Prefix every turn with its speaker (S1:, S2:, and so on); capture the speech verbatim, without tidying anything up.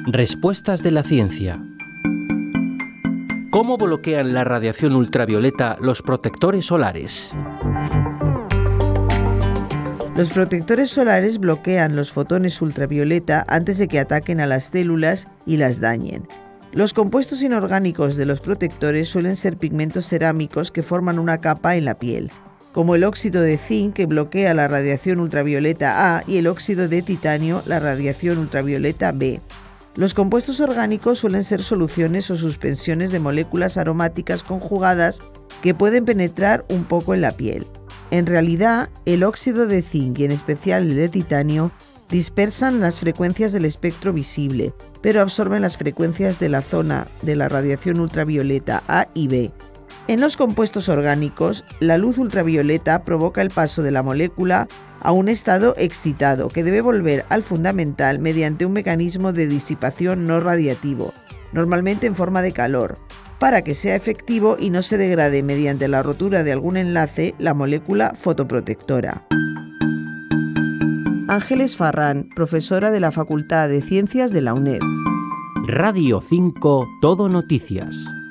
S1: Respuestas de la ciencia. ¿Cómo bloquean la radiación ultravioleta los protectores solares?
S2: Los protectores solares bloquean los fotones ultravioleta antes de que ataquen a las células y las dañen. Los compuestos inorgánicos de los protectores suelen ser pigmentos cerámicos que forman una capa en la piel, como el óxido de zinc que bloquea la radiación ultravioleta A y el óxido de titanio la radiación ultravioleta B. Los compuestos orgánicos suelen ser soluciones o suspensiones de moléculas aromáticas conjugadas que pueden penetrar un poco en la piel. En realidad, el óxido de zinc y en especial el de titanio dispersan las frecuencias del espectro visible, pero absorben las frecuencias de la zona de la radiación ultravioleta A y B. En los compuestos orgánicos, la luz ultravioleta provoca el paso de la molécula a un estado excitado que debe volver al fundamental mediante un mecanismo de disipación no radiativo, normalmente en forma de calor, para que sea efectivo y no se degrade mediante la rotura de algún enlace la molécula fotoprotectora. Ángeles Farrán, profesora de la Facultad de Ciencias de la UNED.
S1: Radio cinco Todo Noticias.